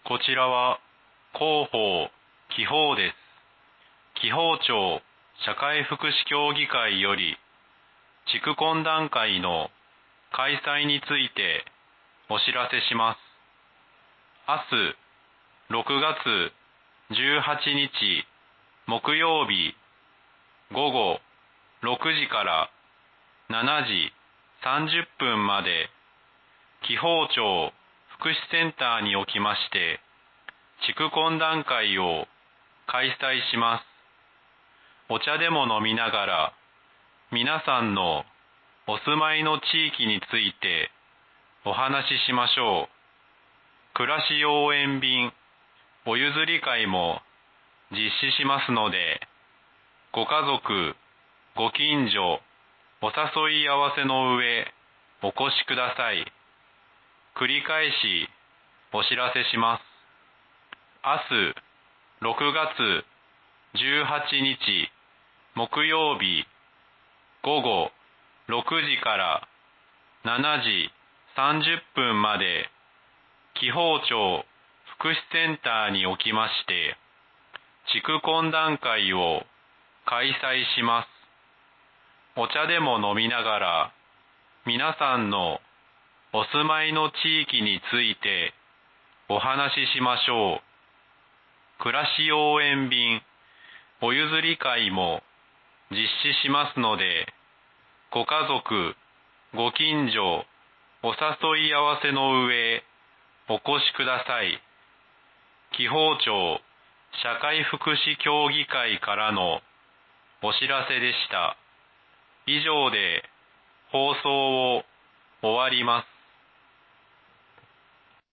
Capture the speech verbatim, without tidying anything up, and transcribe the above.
こちらは広報、紀報です。紀宝町社会福祉協議会より地区懇談会の開催についてお知らせします。明日ろくがつじゅうはちにち木曜日午後ろくじからしちじさんじゅっぷんまで紀宝町福祉センターにおきまして地区懇談会を開催します。お茶でも飲みながら皆さんのお住まいの地域についてお話ししましょう。暮らし応援便お譲り会も実施しますので、ご家族、ご近所、お誘い合わせの上、お越しください。繰り返しお知らせします。明日ろくがつじゅうはちにち木曜日午後ろくじからしちじさんじゅっぷんまで紀宝町福祉センターにおきまして地区懇談会を開催します。お茶でも飲みながら皆さんのお住まいの地域についてお話ししましょう。暮らし応援便お譲り会も実施しますので、ご家族、ご近所、お誘い合わせの上、お越しください。紀宝町社会福祉協議会からのお知らせでした。以上で放送を終わります。